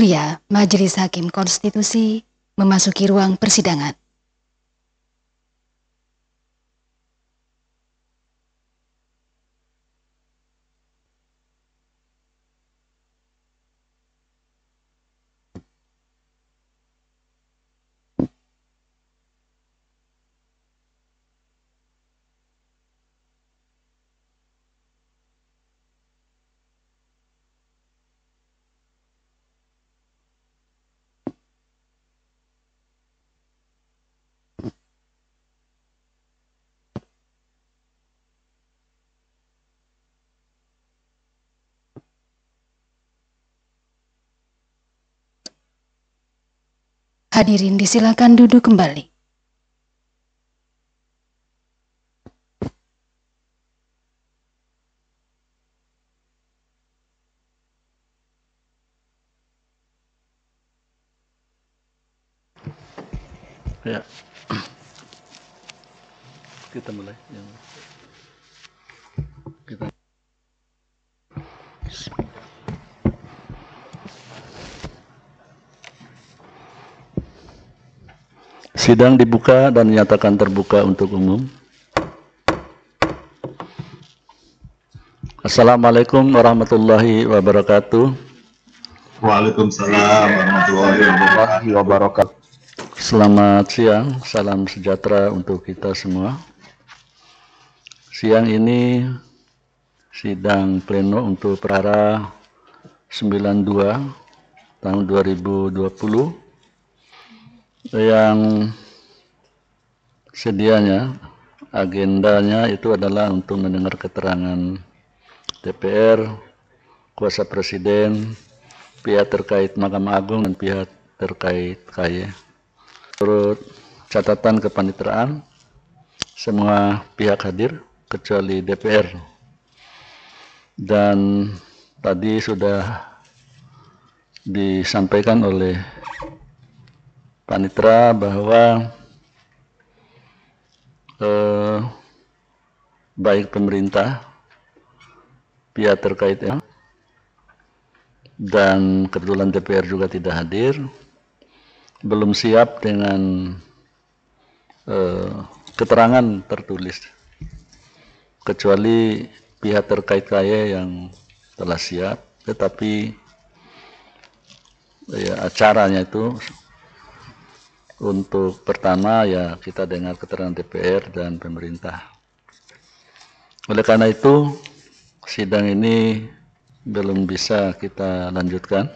Mulia Majelis Hakim Konstitusi memasuki ruang persidangan. Hadirin disilakan duduk kembali. Ya, kita mulai. Sidang dibuka dan dinyatakan terbuka untuk umum. Assalamualaikum warahmatullahi wabarakatuh. Waalaikumsalam warahmatullahi wabarakatuh. Selamat siang, salam sejahtera untuk kita semua. Siang ini sidang pleno untuk perkara 92 tahun 2020 yang sedianya agendanya itu adalah untuk mendengar keterangan DPR, kuasa presiden, pihak terkait Mahkamah Agung dan pihak terkait KY. Menurut catatan kepanitraan, semua pihak hadir kecuali DPR. Dan tadi sudah disampaikan oleh panitera bahwa baik pemerintah, pihak terkait dan kebetulan DPR juga tidak hadir, belum siap dengan keterangan tertulis, kecuali pihak terkait KY yang telah siap, tetapi ya, acaranya itu untuk pertama ya kita dengar keterangan DPR dan pemerintah. Oleh karena itu sidang ini belum bisa kita lanjutkan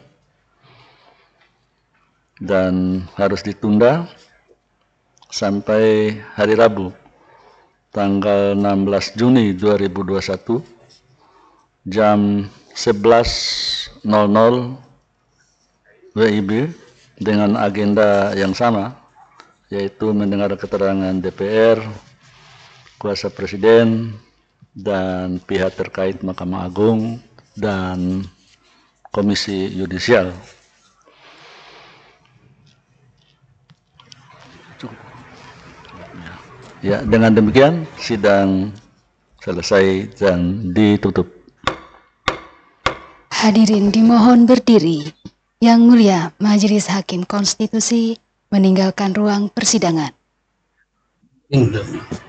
dan harus ditunda sampai hari Rabu tanggal 16 Juni 2021 jam 11.00 WIB dengan agenda yang sama, yaitu mendengar keterangan DPR, kuasa presiden, dan pihak terkait Mahkamah Agung dan Komisi Yudisial. Ya, dengan demikian sidang selesai dan ditutup. Hadirin dimohon berdiri. Yang Mulia Majelis Hakim Konstitusi meninggalkan ruang persidangan.